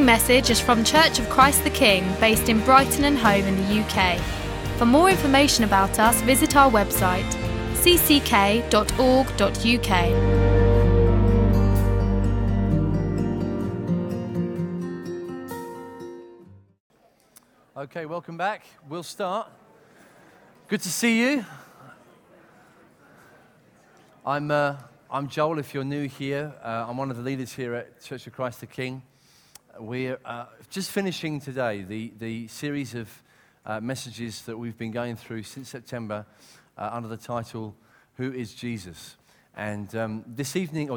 message is from Church of Christ the King, based in Brighton and Hove in the UK. For more information about us, visit our website, cck.org.uk. Okay, welcome back. We'll start. Good to see you. I'm Joel, if you're new here. I'm one of the leaders here at Church of Christ the King. We're just finishing today the series of messages that we've been going through since September under the title, Who is Jesus? And this afternoon,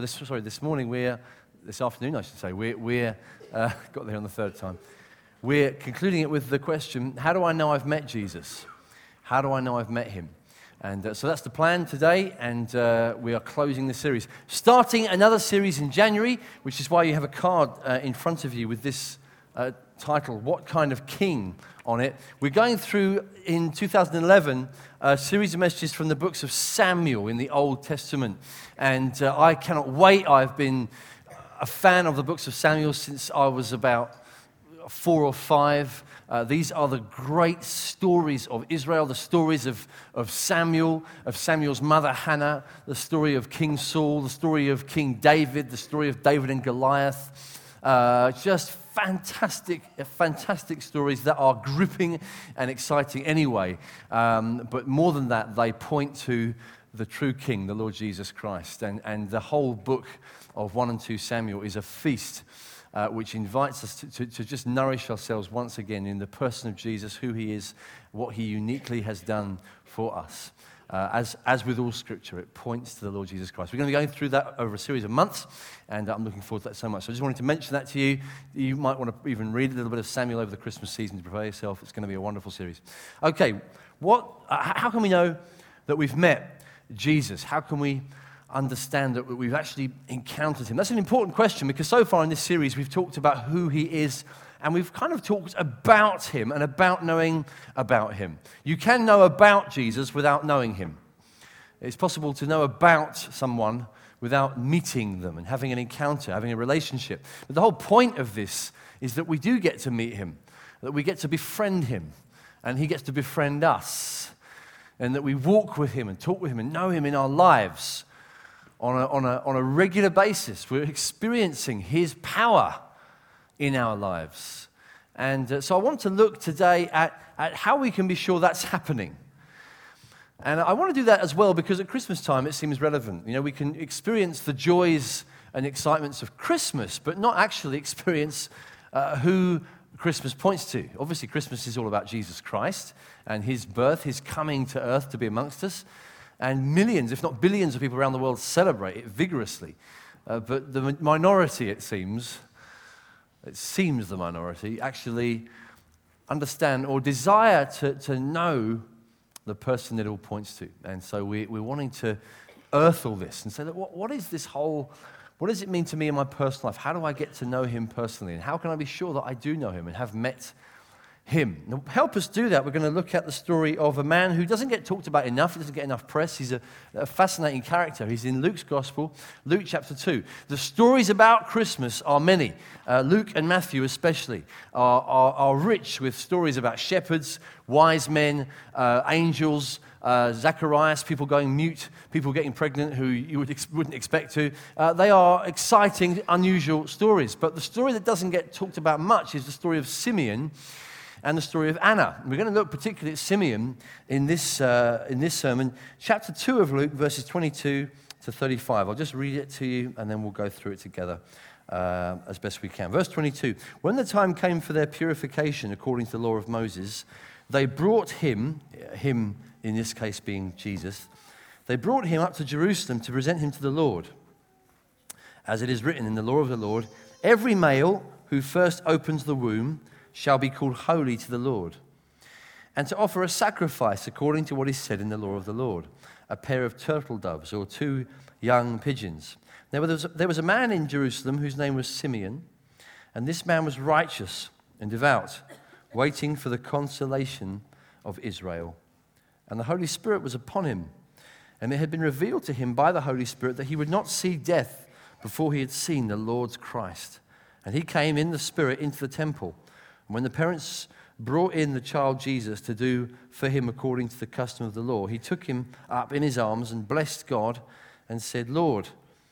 I should say, we're got there on the third time. We're concluding it with the question, how do I know I've met Jesus? How do I know I've met him? And so that's the plan today, and we are closing the series. Starting another series in January, which is why you have a card in front of you with this title, What Kind of King, on it. We're going through, in 2011, a series of messages from the books of Samuel in the Old Testament. And I cannot wait. I've been a fan of the books of Samuel since I was about 4 or 5. These are the great stories of Israel, the stories of Samuel's mother Hannah, the story of King Saul, the story of King David, the story of David and Goliath. Just fantastic stories that are gripping and exciting anyway. But more than that, they point to the true King, the Lord Jesus Christ. And the whole book of 1 and 2 Samuel is a feast which invites us to just nourish ourselves once again in the person of Jesus, who he is, what he uniquely has done for us. As with all Scripture, it points to the Lord Jesus Christ. We're going to be going through that over a series of months, and I'm looking forward to that so much. So I just wanted to mention that to you. You might want to even read a little bit of Samuel over the Christmas season to prepare yourself. It's going to be a wonderful series. Okay, how can we know that we've met Jesus? How can we understand that we've actually encountered him? That's an important question, because so far in this series we've talked about who he is, and we've kind of talked about him and about knowing about him. You can know about Jesus without knowing him. It's possible to know about someone without meeting them and having an encounter, having a relationship. But the whole point of this is that we do get to meet him, that we get to befriend him, and he gets to befriend us, and that we walk with him and talk with him and know him in our lives on a regular basis. We're experiencing his power in our lives. And so I want to look today at how we can be sure that's happening. And I want to do that as well because at Christmas time it seems relevant. You know, we can experience the joys and excitements of Christmas, but not actually experience who Christmas points to. Obviously, Christmas is all about Jesus Christ and his birth, his coming to earth to be amongst us. And millions, if not billions of people around the world celebrate it vigorously. But the minority, it seems the minority, actually understand or desire to know the person it all points to. And so we're wanting to earth all this and say, what is this whole, what does it mean to me in my personal life? How do I get to know him personally? And how can I be sure that I do know him and have met him? Now, help us do that. We're going to look at the story of a man who doesn't get talked about enough. He doesn't get enough press. He's a fascinating character. He's in Luke's Gospel, Luke chapter 2. The stories about Christmas are many. Luke and Matthew especially are rich with stories about shepherds, wise men, angels, Zacharias, people going mute, people getting pregnant who you wouldn't expect to. They are exciting, unusual stories. But the story that doesn't get talked about much is the story of Simeon and the story of Anna. We're going to look particularly at Simeon in this sermon, chapter 2 of Luke, verses 22 to 35. I'll just read it to you, and then we'll go through it together as best we can. Verse 22, when the time came for their purification according to the law of Moses, they brought him in this case being Jesus, they brought him up to Jerusalem to present him to the Lord. As it is written in the law of the Lord, every male who first opens the womb shall be called holy to the Lord, and to offer a sacrifice according to what is said in the law of the Lord, a pair of turtle doves or 2 young pigeons. There was a man in Jerusalem whose name was Simeon, and this man was righteous and devout, waiting for the consolation of Israel. And the Holy Spirit was upon him, and it had been revealed to him by the Holy Spirit that he would not see death before he had seen the Lord's Christ. And he came in the Spirit into the temple. And when the parents brought in the child Jesus to do for him according to the custom of the law, he took him up in his arms and blessed God and said, Lord,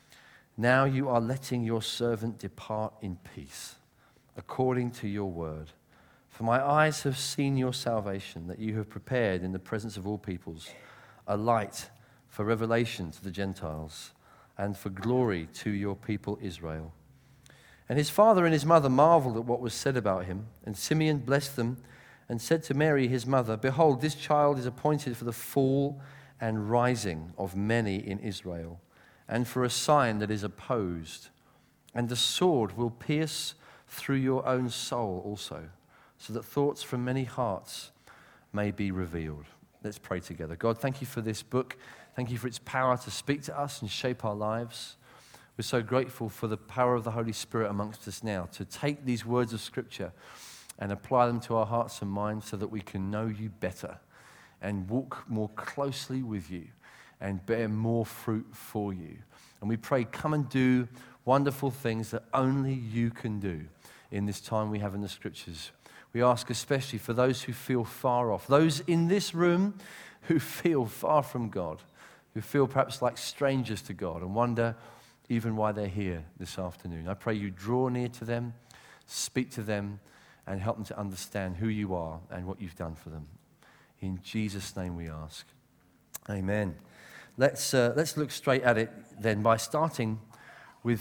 now you are letting your servant depart in peace, according to your word. For my eyes have seen your salvation, that you have prepared in the presence of all peoples a light for revelation to the Gentiles and for glory to your people Israel. And his father and his mother marveled at what was said about him. And Simeon blessed them and said to Mary, his mother, Behold, this child is appointed for the fall and rising of many in Israel, and for a sign that is opposed. And the sword will pierce through your own soul also, so that thoughts from many hearts may be revealed. Let's pray together. God, thank you for this book. Thank you for its power to speak to us and shape our lives. We're so grateful for the power of the Holy Spirit amongst us now to take these words of Scripture and apply them to our hearts and minds so that we can know you better and walk more closely with you and bear more fruit for you. And we pray, come and do wonderful things that only you can do in this time we have in the Scriptures. We ask especially for those who feel far off, those in this room who feel far from God, who feel perhaps like strangers to God and wonder even why they're here this afternoon. I pray you draw near to them, speak to them, and help them to understand who you are and what you've done for them. In Jesus' name we ask. Amen. Let's look straight at it then by starting with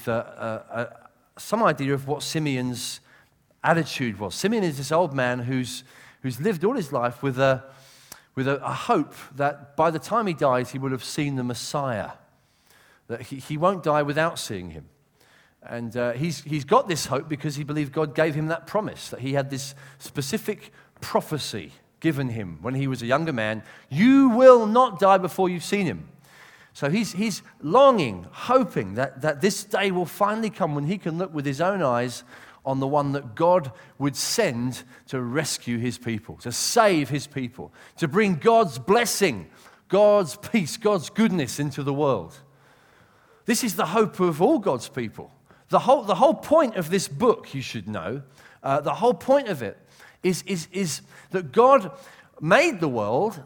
some idea of what Simeon's attitude was. Simeon is this old man who's lived all his life with a hope that by the time he dies, he will have seen the Messiah, that he won't die without seeing him. And he's got this hope because he believed God gave him that promise, that he had this specific prophecy given him when he was a younger man. You will not die before you've seen him. So he's longing, hoping that this day will finally come when he can look with his own eyes on the one that God would send to rescue his people, to save his people, to bring God's blessing, God's peace, God's goodness into the world. This is the hope of all God's people. The whole point of this book, you should know, the whole point of it is that God made the world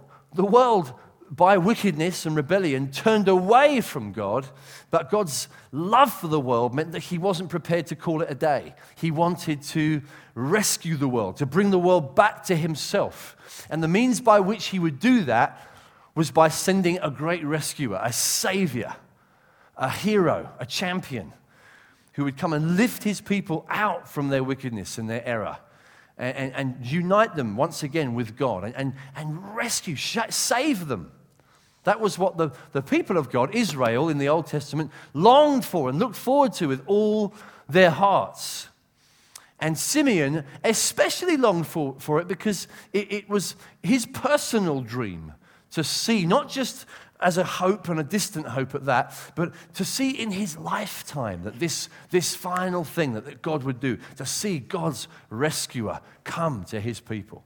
by wickedness and rebellion turned away from God, but God's love for the world meant that he wasn't prepared to call it a day. He wanted to rescue the world, to bring the world back to himself. And the means by which he would do that was by sending a great rescuer, a savior, a hero, a champion, who would come and lift his people out from their wickedness and their error and unite them once again with God and rescue, save them. That was what the people of God, Israel in the Old Testament, longed for and looked forward to with all their hearts. And Simeon especially longed for it because it was his personal dream to see, not just as a hope and a distant hope at that, but to see in his lifetime that this final thing that God would do, to see God's rescuer come to his people.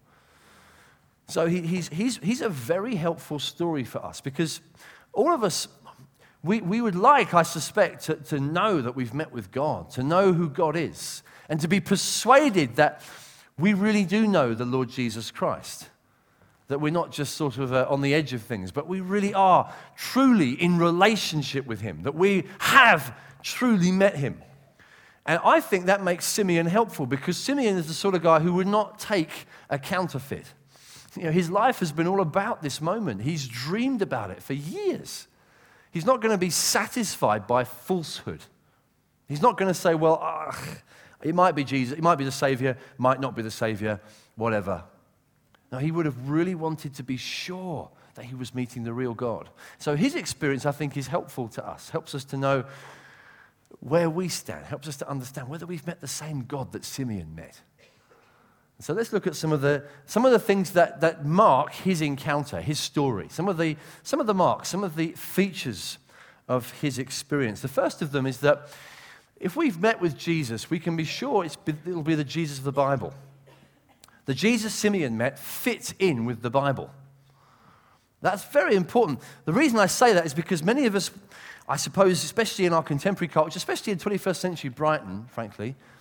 So he's a very helpful story for us because all of us, we would like, I suspect, to know that we've met with God, to know who God is, and to be persuaded that we really do know the Lord Jesus Christ. That we're not just sort of on the edge of things, but we really are truly in relationship with him, that we have truly met him. And I think that makes Simeon helpful because Simeon is the sort of guy who would not take a counterfeit. You know, his life has been all about this moment. He's dreamed about it for years. He's not going to be satisfied by falsehood. He's not going to say, well, it might be Jesus, it might be the Savior, might not be the Savior, whatever. No, he would have really wanted to be sure that he was meeting the real God. So his experience, I think, is helpful to us, helps us to know where we stand, helps us to understand whether we've met the same God that Simeon met. So let's look at some of the things that mark his encounter, his story, some of the marks, some of the features of his experience. The first of them is that if we've met with Jesus, we can be sure it'll be the Jesus of the Bible. The Jesus Simeon met fits in with the Bible. That's very important. The reason I say that is because many of us, I suppose, especially in our contemporary culture, especially in 21st century Brighton, frankly,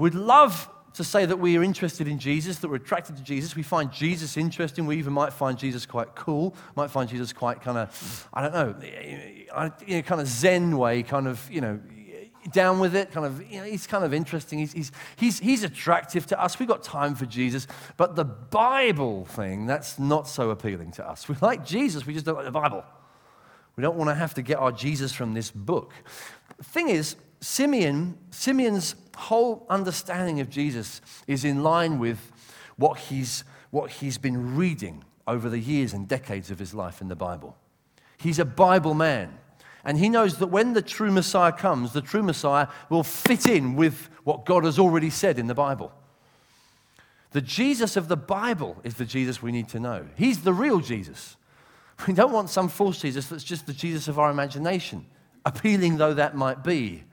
We'd love to say that we are interested in Jesus, that we're attracted to Jesus. We find Jesus interesting. We even might find Jesus quite cool, might find Jesus quite kind of, I don't know, kind of Zen way, kind of, down with it, kind of, he's kind of interesting. He's attractive to us. We've got time for Jesus. But the Bible thing, that's not so appealing to us. We like Jesus, we just don't like the Bible. We don't want to have to get our Jesus from this book. The thing is, Simeon's whole understanding of Jesus is in line with what he's been reading over the years and decades of his life in the Bible. He's a Bible man. And he knows that when the true Messiah comes, the true Messiah will fit in with what God has already said in the Bible. The Jesus of the Bible is the Jesus we need to know. He's the real Jesus. We don't want some false Jesus that's just the Jesus of our imagination, appealing though that might be.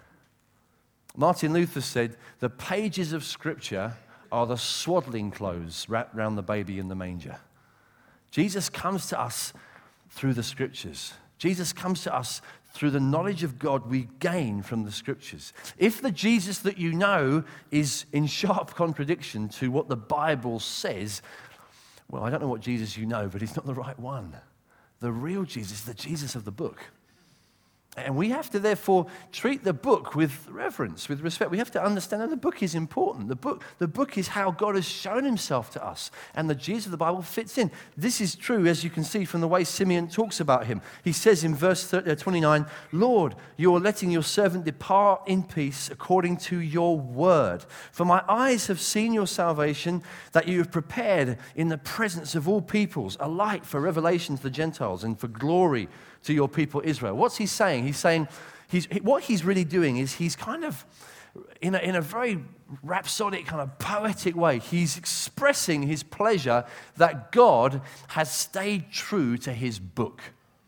Martin Luther said, the pages of Scripture are the swaddling clothes wrapped around the baby in the manger. Jesus comes to us through the Scriptures. Jesus comes to us through the knowledge of God we gain from the Scriptures. If the Jesus that you know is in sharp contradiction to what the Bible says, well, I don't know what Jesus you know, but he's not the right one. The real Jesus, the Jesus of the book. And we have to therefore treat the book with reverence, with respect. We have to understand that the book is important. The book is how God has shown himself to us. And the Jesus of the Bible fits in. This is true, as you can see from the way Simeon talks about him. He says in verse 29, Lord, you are letting your servant depart in peace according to your word. For my eyes have seen your salvation that you have prepared in the presence of all peoples, a light for revelation to the Gentiles and for glory to your people Israel. What's he saying? He's saying, what he's really doing is he's kind of, in a very rhapsodic, kind of poetic way, he's expressing his pleasure that God has stayed true to his book.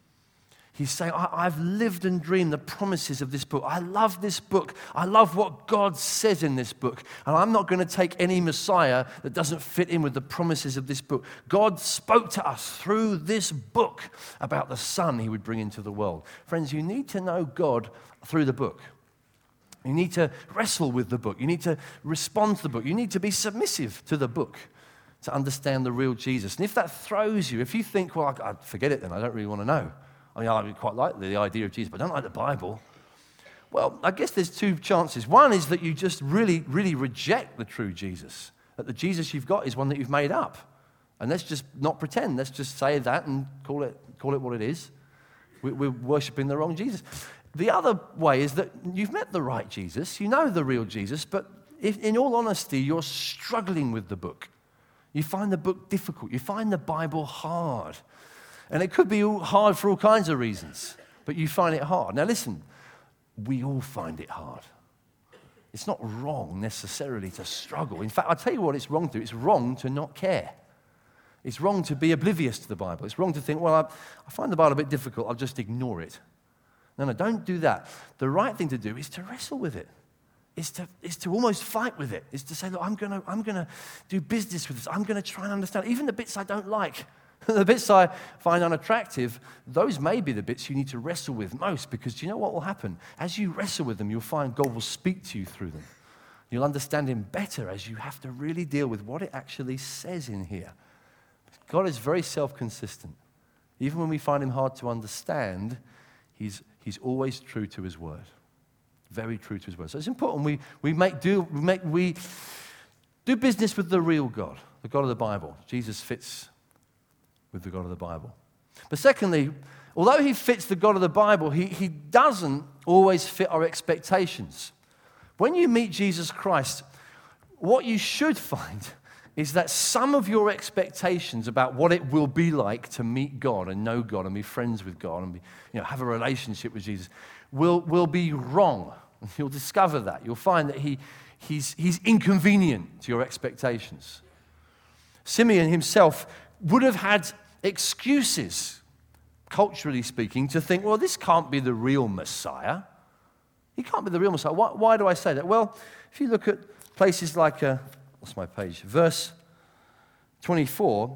He's saying, I've lived and dreamed the promises of this book. I love this book. I love what God says in this book. And I'm not going to take any Messiah that doesn't fit in with the promises of this book. God spoke to us through this book about the Son he would bring into the world. Friends, you need to know God through the book. You need to wrestle with the book. You need to respond to the book. You need to be submissive to the book to understand the real Jesus. And if that throws you, if you think, well, I forget it then, I don't really want to know. I quite like the idea of Jesus, but I don't like the Bible. Well, I guess there's two chances. One is that you just really, really reject the true Jesus, that the Jesus you've got is one that you've made up. And let's just not pretend. Let's just say that and call it what it is. We're worshiping the wrong Jesus. The other way is that you've met the right Jesus. You know the real Jesus, but if, in all honesty, you're struggling with the book. You find the book difficult. You find the Bible hard. And it could be hard for all kinds of reasons, but you find it hard. Now listen, we all find it hard. It's not wrong necessarily to struggle. In fact, I'll tell you what it's wrong to do. It's wrong to not care. It's wrong to be oblivious to the Bible. It's wrong to think, well, I find the Bible a bit difficult, I'll just ignore it. No, don't do that. The right thing to do is to wrestle with it. Is to almost fight with it. Is to say, look, I'm gonna do business with this. I'm gonna try and understand, even the bits I don't like. The bits I find unattractive, those may be the bits you need to wrestle with most, because do you know what will happen? As you wrestle with them, you'll find God will speak to you through them. You'll understand him better as you have to really deal with what it actually says in here. God is very self-consistent. Even when we find him hard to understand, he's always true to his word. Very true to his word. So it's important we do business with the real God, the God of the Bible. Jesus fits with the God of the Bible. But secondly, although he fits the God of the Bible, he doesn't always fit our expectations. When you meet Jesus Christ, what you should find is that some of your expectations about what it will be like to meet God and know God and be friends with God and have a relationship with Jesus will be wrong. You'll discover that. You'll find that he's inconvenient to your expectations. Simeon himself would have had excuses, culturally speaking, to think, well, this can't be the real Messiah. He can't be the real Messiah. Why do I say that? Well, if you look at places like, what's my page? Verse 24,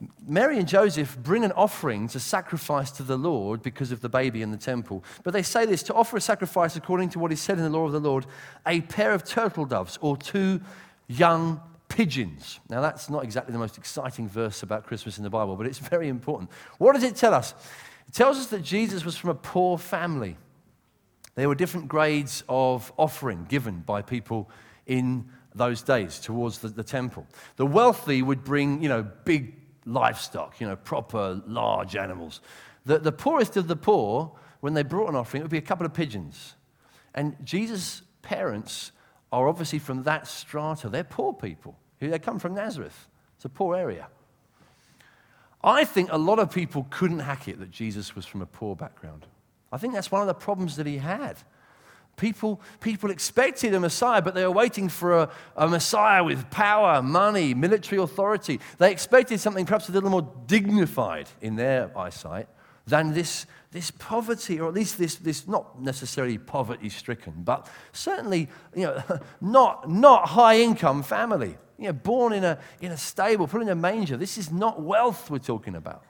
Mary and Joseph bring an offering to sacrifice to the Lord because of the baby in the temple. But they say this: to offer a sacrifice according to what is said in the law of the Lord, a pair of turtle doves or 2 young pigeons. Now, that's not exactly the most exciting verse about Christmas in the Bible, but it's very important. What does it tell us? It tells us that Jesus was from a poor family. There were different grades of offering given by people in those days towards the temple. The wealthy would bring, big livestock, proper large animals. The poorest of the poor, when they brought an offering, it would be a couple of pigeons. And Jesus' parents are obviously from that strata. They're poor people. They come from Nazareth. It's a poor area. I think a lot of people couldn't hack it that Jesus was from a poor background. I think that's one of the problems that he had. People expected a Messiah, but they were waiting for a Messiah with power, money, military authority. They expected something perhaps a little more dignified in their eyesight than this poverty, or at least this not necessarily poverty-stricken, but certainly not high-income family. Born in a stable, put in a manger. This is not wealth we're talking about.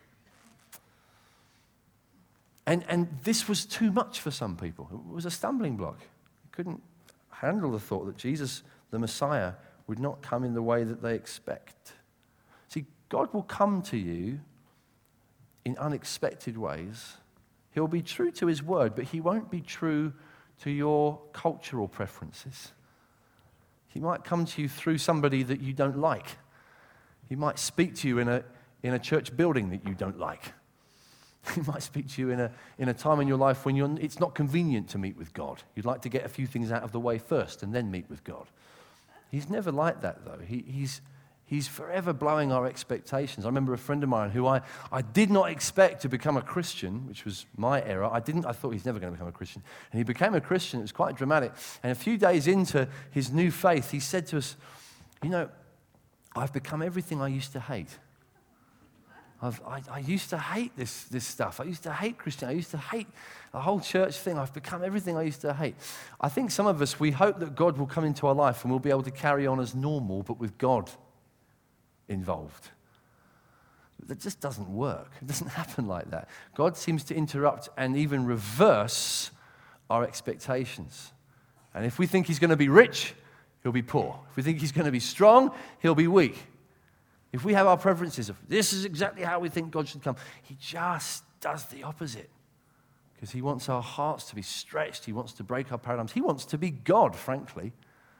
And this was too much for some people. It was a stumbling block. They couldn't handle the thought that Jesus, the Messiah, would not come in the way that they expect. See, God will come to you in unexpected ways. He'll be true to his word, but he won't be true to your cultural preferences. He might come to you through somebody that you don't like. He might speak to you in a church building that you don't like. He might speak to you in a time in your life when it's not convenient to meet with God. You'd like to get a few things out of the way first and then meet with God. He's never like that, though. He's forever blowing our expectations. I remember a friend of mine who I did not expect to become a Christian, which was my error. I thought he's never going to become a Christian. And he became a Christian. It was quite dramatic. And a few days into his new faith, he said to us, I've become everything I used to hate. I used to hate this stuff. I used to hate Christianity. I used to hate the whole church thing. I've become everything I used to hate. I think some of us, we hope that God will come into our life and we'll be able to carry on as normal, but with God involved. That just doesn't work. It doesn't happen like that. God seems to interrupt and even reverse our expectations. And if we think he's going to be rich, he'll be poor. If we think he's going to be strong, he'll be weak. If we have our preferences of this is exactly how we think God should come, he just does the opposite. Because he wants our hearts to be stretched. He wants to break our paradigms. He wants to be God, frankly.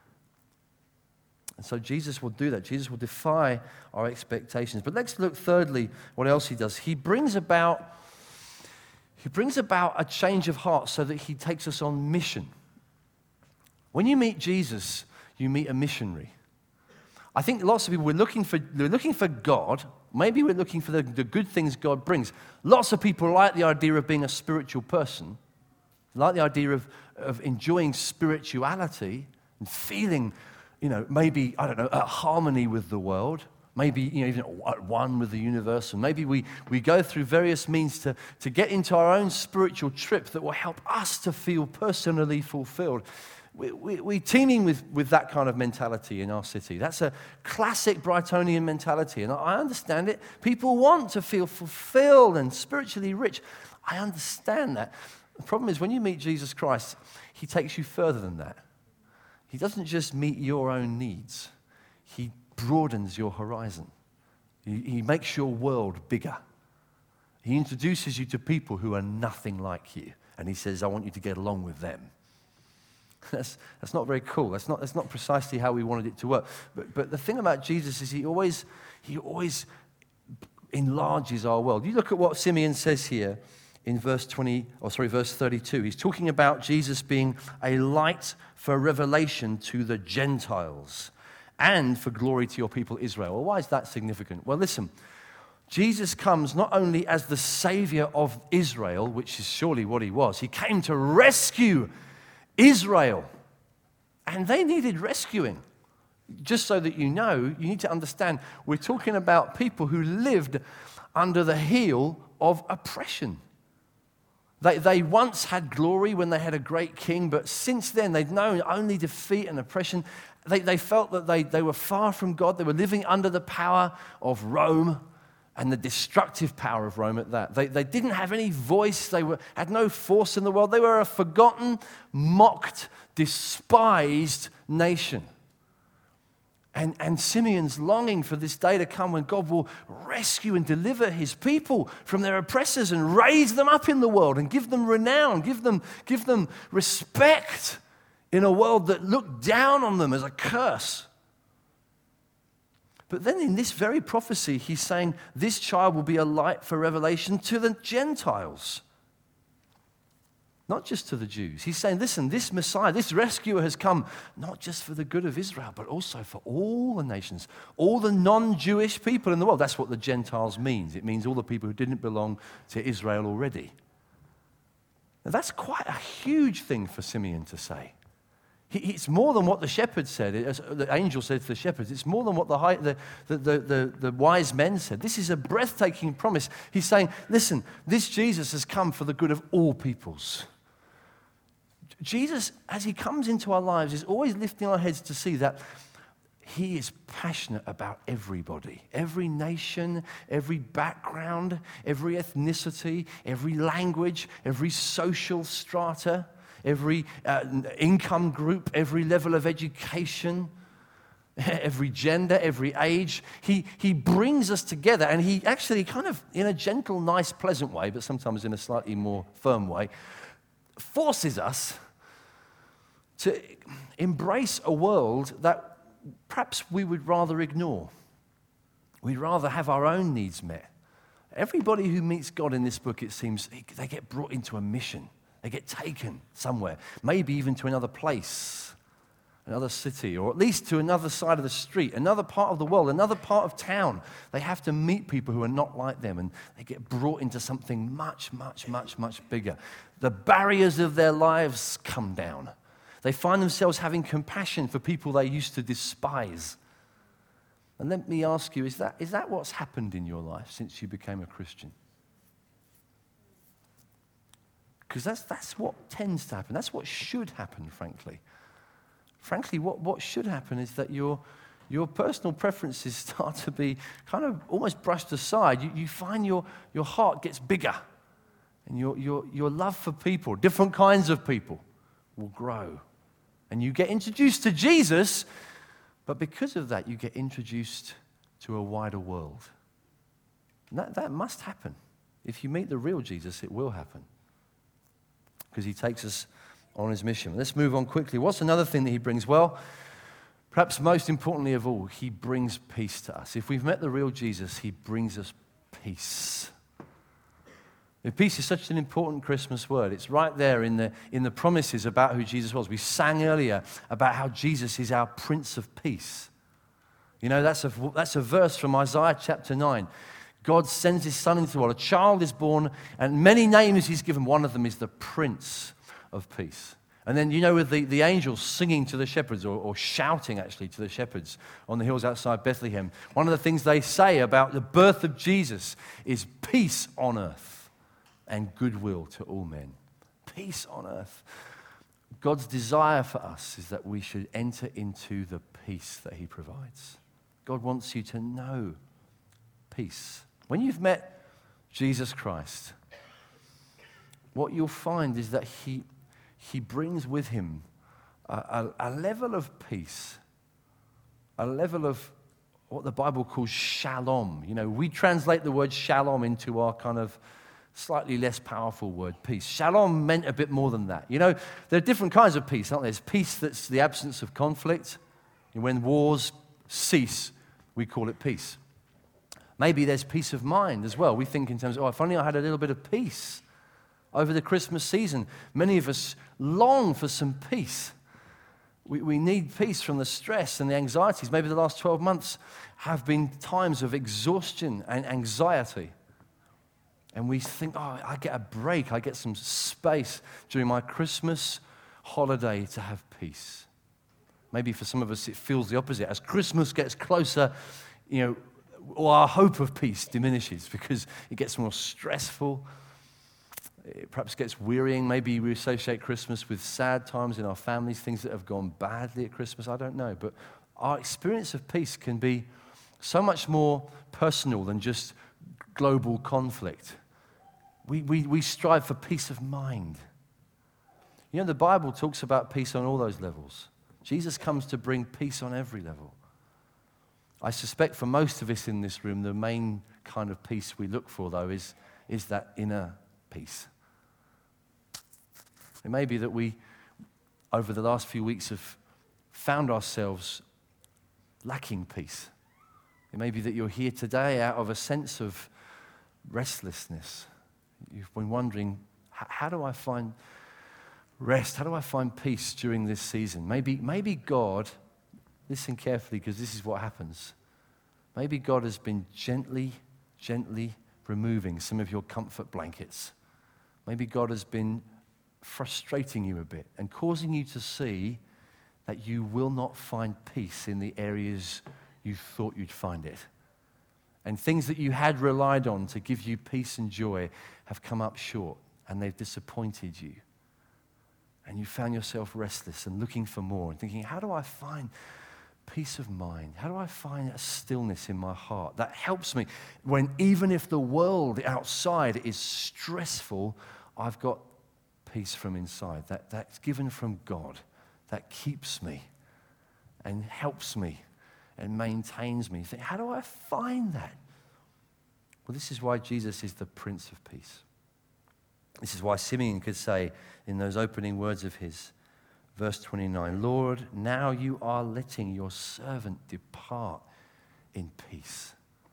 And so Jesus will do that. Jesus will defy our expectations. But let's look thirdly what else he does. He brings about a change of heart so that he takes us on mission. When you meet Jesus, you meet a missionary. I think lots of people, we're looking for God. Maybe we're looking for the good things God brings. Lots of people like the idea of being a spiritual person, like the idea of enjoying spirituality and feeling, maybe, at harmony with the world, maybe, even at one with the universe. And maybe we go through various means to get into our own spiritual trip that will help us to feel personally fulfilled. We're teeming with that kind of mentality in our city. That's a classic Brightonian mentality, and I understand it. People want to feel fulfilled and spiritually rich. I understand that. The problem is when you meet Jesus Christ, he takes you further than that. He doesn't just meet your own needs. He broadens your horizon. He makes your world bigger. He introduces you to people who are nothing like you, and he says, I want you to get along with them. That's not very cool. That's not precisely how we wanted it to work. But the thing about Jesus is he always enlarges our world. You look at what Simeon says here in verse 32. He's talking about Jesus being a light for revelation to the Gentiles and for glory to your people Israel. Well, why is that significant? Well, listen. Jesus comes not only as the Savior of Israel, which is surely what he was. He came to rescue Israel. And they needed rescuing. Just so that you know, you need to understand, we're talking about people who lived under the heel of oppression. They once had glory when they had a great king, but since then they'd known only defeat and oppression. They felt that they were far from God. They were living under the power of Rome. and the destructive power of Rome at that. They didn't have any voice. They had no force in the world. They were a forgotten, mocked, despised nation. And Simeon's longing for this day to come when God will rescue and deliver his people from their oppressors and raise them up in the world and give them renown, give them respect in a world that looked down on them as a curse. But then in this very prophecy, he's saying this child will be a light for revelation to the Gentiles. Not just to the Jews. He's saying, listen, this Messiah, this rescuer has come not just for the good of Israel, but also for all the nations, all the non-Jewish people in the world. That's what the Gentiles means. It means all the people who didn't belong to Israel already. Now, that's quite a huge thing for Simeon to say. It's more than what the shepherds said. The angel said to the shepherds. It's more than what the wise men said. This is a breathtaking promise. He's saying, listen, this Jesus has come for the good of all peoples. Jesus, as he comes into our lives, is always lifting our heads to see that he is passionate about everybody, every nation, every background, every ethnicity, every language, every social strata, every income group, every level of education, every gender, every age. He brings us together, and he actually kind of, in a gentle, nice, pleasant way, but sometimes in a slightly more firm way, forces us to embrace a world that perhaps we would rather ignore. We'd rather have our own needs met. Everybody who meets God in this book, it seems, they get brought into a mission. They get taken somewhere, maybe even to another place, another city, or at least to another side of the street, another part of the world, another part of town. They have to meet people who are not like them, and they get brought into something much, much, much, much bigger. The barriers of their lives come down. They find themselves having compassion for people they used to despise. And let me ask you, is that what's happened in your life since you became a Christian? Because that's what tends to happen. That's what should happen, frankly. Frankly, what should happen is that your personal preferences start to be kind of almost brushed aside. You find your heart gets bigger, and your love for people, different kinds of people, will grow. And you get introduced to Jesus, but because of that, you get introduced to a wider world. And that must happen. If you meet the real Jesus, it will happen, because he takes us on his mission. Let's move on quickly. What's another thing that he brings? Well, perhaps most importantly of all, he brings peace to us. If we've met the real Jesus, he brings us peace. Peace is such an important Christmas word. It's right there in the promises about who Jesus was. We sang earlier about how Jesus is our Prince of Peace. You know, that's a verse from Isaiah chapter 9. God sends his son into the world. A child is born, and many names he's given. One of them is the Prince of Peace. And then, you know, with the angels singing to the shepherds, or shouting actually to the shepherds on the hills outside Bethlehem, one of the things they say about the birth of Jesus is peace on earth and goodwill to all men. Peace on earth. God's desire for us is that we should enter into the peace that he provides. God wants you to know peace. When you've met Jesus Christ, what you'll find is that he brings with him a level of peace, a level of what the Bible calls shalom. You know, we translate the word shalom into our kind of slightly less powerful word, peace. Shalom meant a bit more than that. You know, there are different kinds of peace, aren't there? There's peace that's the absence of conflict. And when wars cease, we call it peace. Maybe there's peace of mind as well. We think in terms of, if only I had a little bit of peace over the Christmas season. Many of us long for some peace. We need peace from the stress and the anxieties. Maybe the last 12 months have been times of exhaustion and anxiety. And we think, I get a break, I get some space during my Christmas holiday to have peace. Maybe for some of us it feels the opposite. As Christmas gets closer, you know, our hope of peace diminishes because it gets more stressful. It perhaps gets wearying. Maybe we associate Christmas with sad times in our families, things that have gone badly at Christmas. I don't know. But our experience of peace can be so much more personal than just global conflict. We strive for peace of mind. You know, the Bible talks about peace on all those levels. Jesus comes to bring peace on every level. I suspect for most of us in this room, the main kind of peace we look for, though, is that inner peace. It may be that we, over the last few weeks, have found ourselves lacking peace. It may be that you're here today out of a sense of restlessness. You've been wondering, how do I find rest? How do I find peace during this season? Maybe God, listen carefully because this is what happens. Maybe God has been gently removing some of your comfort blankets. Maybe God has been frustrating you a bit and causing you to see that you will not find peace in the areas you thought you'd find it. And things that you had relied on to give you peace and joy have come up short, and they've disappointed you. And you found yourself restless and looking for more and thinking, how do I find peace of mind? How do I find a stillness in my heart that helps me when even if the world outside is stressful, I've got peace from inside that's given from God, that keeps me and helps me and maintains me. You think, how do I find that? Well, this is why Jesus is the Prince of Peace. This is why Simeon could say in those opening words of his, verse 29, Lord, now you are letting your servant depart in peace.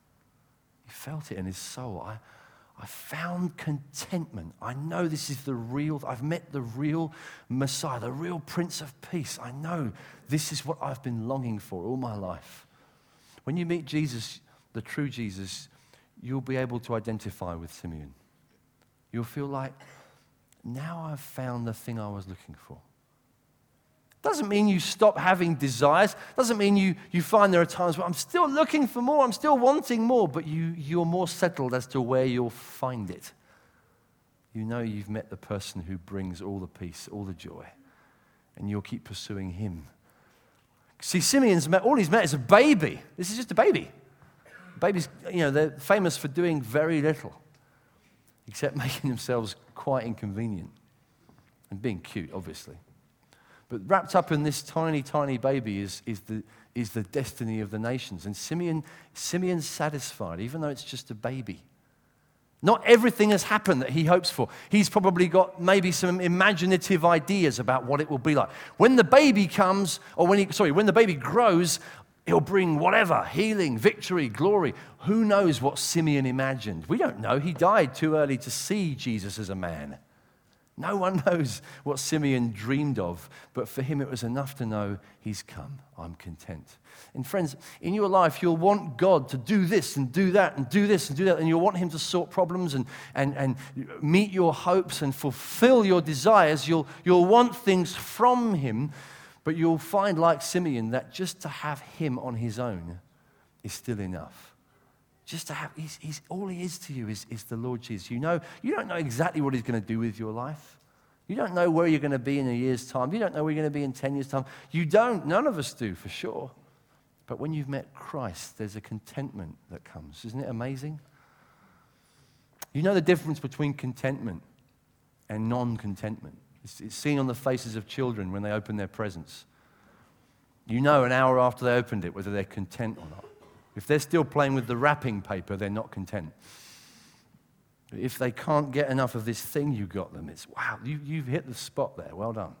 He felt it in his soul. I found contentment. I know this is I've met the real Messiah, the real Prince of Peace. I know this is what I've been longing for all my life. When you meet Jesus, the true Jesus, you'll be able to identify with Simeon. You'll feel like, now I've found the thing I was looking for. Doesn't mean you stop having desires. Doesn't mean you find there are times where I'm still looking for more, I'm still wanting more, but you're more settled as to where you'll find it. You know you've met the person who brings all the peace, all the joy, and you'll keep pursuing him. See, Simeon's met, all he's met is a baby. This is just a baby. Babies, they're famous for doing very little, except making themselves quite inconvenient and being cute, obviously. But wrapped up in this tiny, tiny baby is the destiny of the nations. And Simeon's satisfied, even though it's just a baby. Not everything has happened that he hopes for. He's probably got maybe some imaginative ideas about what it will be like. When the baby comes, or when the baby grows, he'll bring whatever, healing, victory, glory. Who knows what Simeon imagined? We don't know. He died too early to see Jesus as a man. No one knows what Simeon dreamed of, but for him it was enough to know he's come. I'm content. And friends, in your life, you'll want God to do this and do that and do this and do that, and you'll want him to sort problems and meet your hopes and fulfill your desires. You'll want things from him, but you'll find, like Simeon, that just to have him on his own is still enough. Just to have, he's all he is to you is the Lord Jesus. You don't know exactly what he's going to do with your life. You don't know where you're going to be in a year's time. You don't know where you're going to be in 10 years' time. You don't. None of us do, for sure. But when you've met Christ, there's a contentment that comes. Isn't it amazing? You know the difference between contentment and non-contentment. It's seen on the faces of children when they open their presents. You know an hour after they opened it whether they're content or not. If they're still playing with the wrapping paper, they're not content. If they can't get enough of this thing you got them, it's, wow, you've hit the spot there. Well done.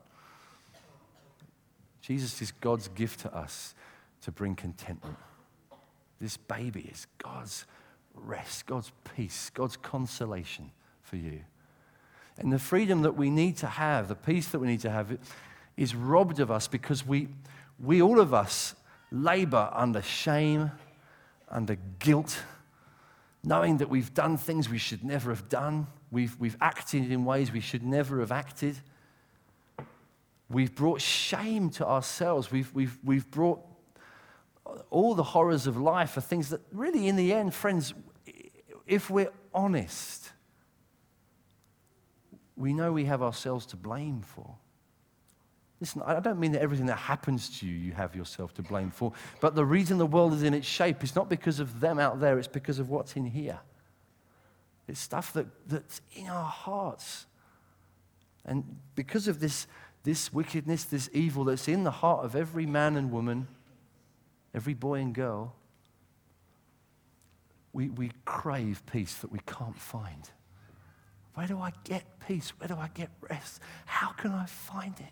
Jesus is God's gift to us to bring contentment. This baby is God's rest, God's peace, God's consolation for you. And the freedom that we need to have, the peace that we need to have, is robbed of us because we all of us labor under shame, under guilt, knowing that we've done things we should never have done. We've acted in ways we should never have acted. We've brought shame to ourselves. We've brought all the horrors of life for things that really, in the end, friends, if we're honest, we know we have ourselves to blame for. Listen, I don't mean that everything that happens to you, you have yourself to blame for. But the reason the world is in its shape is not because of them out there, it's because of what's in here. It's stuff that's in our hearts. And because of this wickedness, this evil that's in the heart of every man and woman, every boy and girl, we crave peace that we can't find. Where do I get peace? Where do I get rest? How can I find it?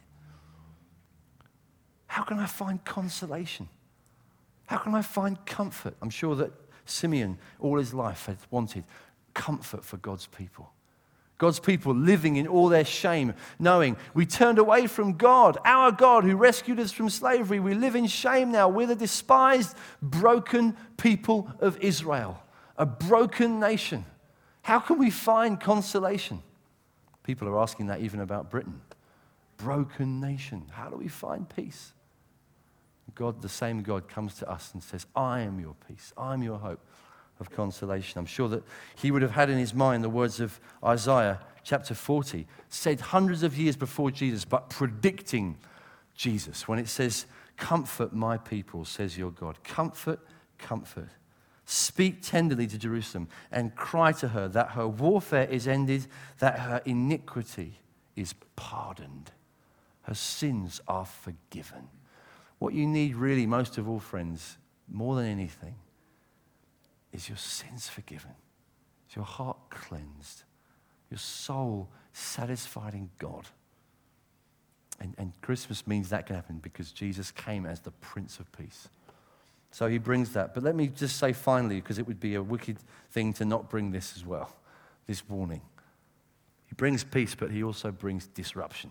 How can I find consolation? How can I find comfort? I'm sure that Simeon, all his life, had wanted comfort for God's people. God's people living in all their shame, knowing we turned away from God, our God who rescued us from slavery. We live in shame now. We're the despised, broken people of Israel, a broken nation. How can we find consolation? People are asking that even about Britain. Broken nation. How do we find peace? God, the same God, comes to us and says, I am your peace. I am your hope of consolation. I'm sure that he would have had in his mind the words of Isaiah chapter 40, said hundreds of years before Jesus, but predicting Jesus, when it says, comfort my people, says your God. Comfort, comfort. Speak tenderly to Jerusalem and cry to her that her warfare is ended, that her iniquity is pardoned. Her sins are forgiven. What you need really most of all, friends, more than anything, is your sins forgiven, is your heart cleansed, your soul satisfied in God. And Christmas means that can happen because Jesus came as the Prince of Peace. So he brings that. But let me just say finally, because it would be a wicked thing to not bring this as well, this warning. He brings peace, but he also brings disruption.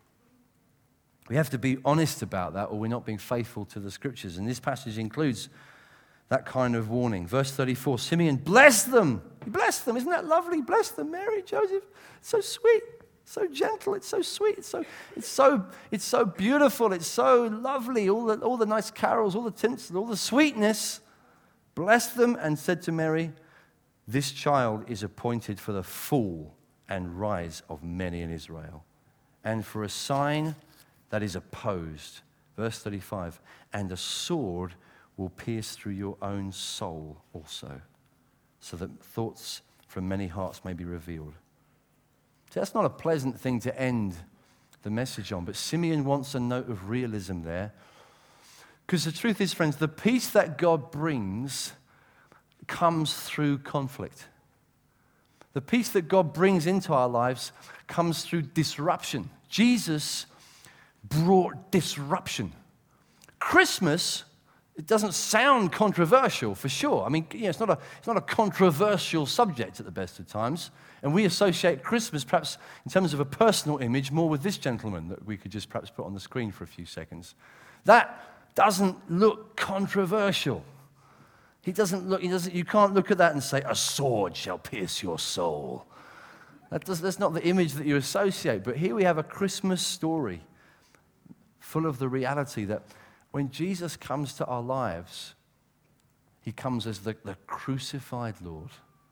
We have to be honest about that, or we're not being faithful to the scriptures. And this passage includes that kind of warning. Verse 34, Simeon blessed them. He blessed them. Isn't that lovely? Bless them, Mary, Joseph. It's so sweet, so gentle. It's so sweet. It's so beautiful. It's so lovely. All the nice carols, all the tinsel, all the sweetness. Blessed them and said to Mary, this child is appointed for the fall and rise of many in Israel, and for a sign that is opposed. Verse 35, and a sword will pierce through your own soul also, so that thoughts from many hearts may be revealed. So that's not a pleasant thing to end the message on, but Simeon wants a note of realism there. Because the truth is, friends, the peace that God brings comes through conflict. The peace that God brings into our lives comes through disruption. Jesus brought disruption. Christmas, it doesn't sound controversial for sure. I mean, it's not a controversial subject at the best of times. And we associate Christmas, perhaps in terms of a personal image, more with this gentleman that we could just perhaps put on the screen for a few seconds. That doesn't look controversial. You can't look at that and say, a sword shall pierce your soul. That's not the image that you associate. But here we have a Christmas story full of the reality that when Jesus comes to our lives, he comes as the crucified Lord.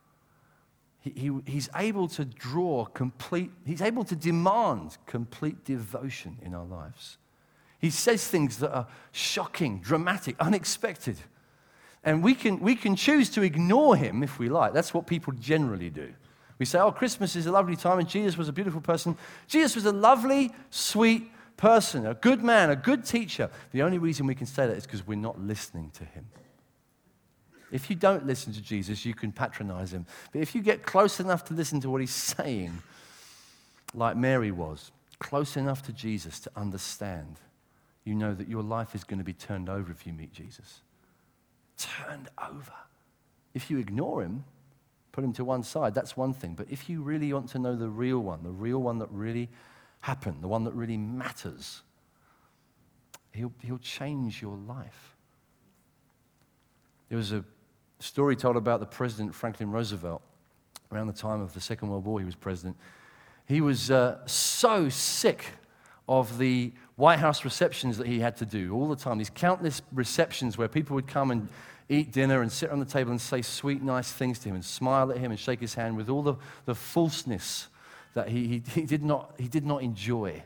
He's able to he's able to demand complete devotion in our lives. He says things that are shocking, dramatic, unexpected. And we can choose to ignore him if we like. That's what people generally do. We say, oh, Christmas is a lovely time and Jesus was a beautiful person. Jesus was a lovely, sweet person, a good man, a good teacher. The only reason we can say that is because we're not listening to him. If you don't listen to Jesus, you can patronize him. But if you get close enough to listen to what he's saying, like Mary was, close enough to Jesus to understand, you know that your life is going to be turned over if you meet Jesus. Turned over. If you ignore him, put him to one side, that's one thing. But if you really want to know the real one that really happened, the one that really matters, he'll change your life. There was a story told about the President Franklin Roosevelt around the time of the Second World War. He was president. He was so sick of the White House receptions that he had to do all the time, these countless receptions where people would come and eat dinner and sit on the table and say sweet, nice things to him and smile at him and shake his hand with all the falseness that he did not enjoy.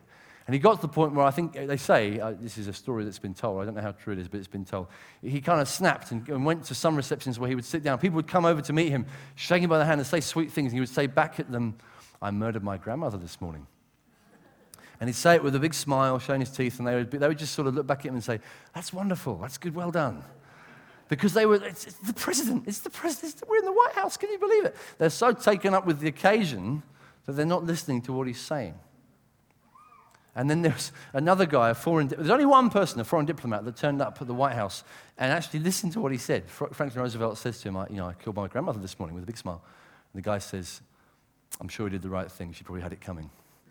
And he got to the point where I think they say, this is a story that's been told, I don't know how true it is, but it's been told. He kind of snapped and went to some receptions where he would sit down. People would come over to meet him, shake him by the hand and say sweet things. And he would say back at them, I murdered my grandmother this morning. And he'd say it with a big smile, showing his teeth, and they would just sort of look back at him and say, that's wonderful, that's good, well done. Because it's the president, we're in the White House, can you believe it? They're so taken up with the occasion that they're not listening to what he's saying. And then there's another guy, there's only one person, a foreign diplomat, that turned up at the White House and actually listened to what he said. Franklin Roosevelt says to him, I killed my grandmother this morning, with a big smile. And the guy says, I'm sure he did the right thing. She probably had it coming.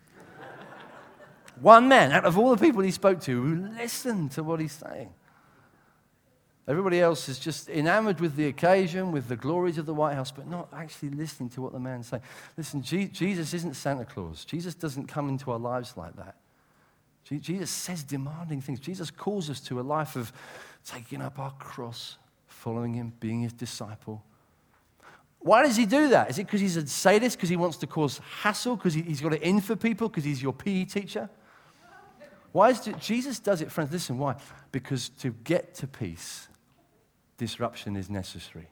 One man, out of all the people he spoke to, who listened to what he's saying. Everybody else is just enamored with the occasion, with the glories of the White House, but not actually listening to what the man's saying. Listen, Jesus isn't Santa Claus. Jesus doesn't come into our lives like that. Jesus says demanding things. Jesus calls us to a life of taking up our cross, following him, being his disciple. Why does he do that? Is it because he's a sadist, because he wants to cause hassle, because he's got it in for people, because he's your PE teacher? Jesus does it, friends? Listen, why? Because to get to peace, disruption is necessary.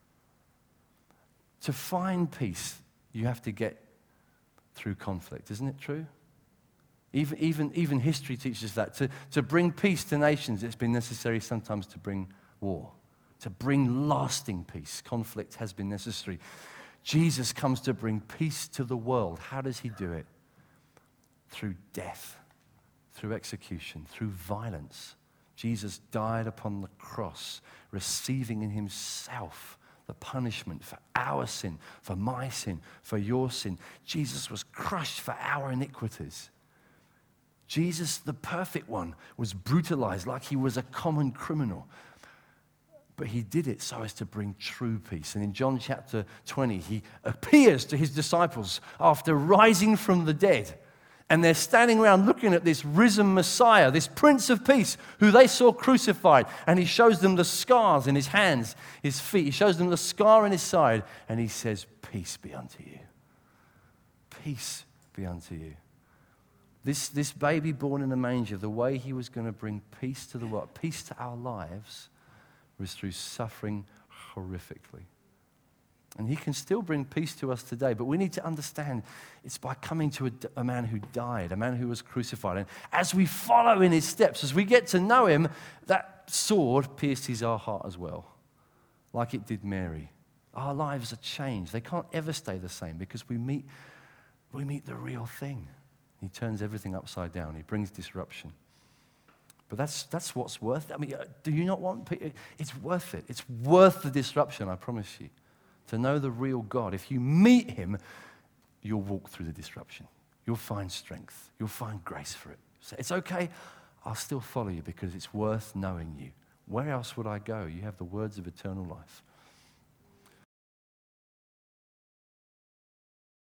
To find peace, you have to get through conflict. Isn't it true? Even history teaches that. To bring peace to nations, it's been necessary sometimes to bring war. To bring lasting peace, conflict has been necessary. Jesus comes to bring peace to the world. How does he do it? Through death, through execution, through violence. Jesus died upon the cross, receiving in himself the punishment for our sin, for my sin, for your sin. Jesus was crushed for our iniquities. Jesus, the perfect one, was brutalized like he was a common criminal. But he did it so as to bring true peace. And in John chapter 20, he appears to his disciples after rising from the dead. And they're standing around looking at this risen Messiah, this Prince of Peace, who they saw crucified. And he shows them the scars in his hands, his feet. He shows them the scar in his side. And he says, peace be unto you. Peace be unto you. This baby born in a manger, the way he was going to bring peace to the world, peace to our lives, was through suffering horrifically. And he can still bring peace to us today, but we need to understand it's by coming to a man who died, a man who was crucified. And as we follow in his steps, as we get to know him, that sword pierces our heart as well, like it did Mary. Our lives are changed. They can't ever stay the same because we meet the real thing. He turns everything upside down. He brings disruption. But that's what's worth it. I mean, do you not want peace? It's worth it. It's worth the disruption, I promise you. To know the real God. If you meet him, you'll walk through the disruption. You'll find strength. You'll find grace for it. So it's okay. I'll still follow you because it's worth knowing you. Where else would I go? You have the words of eternal life.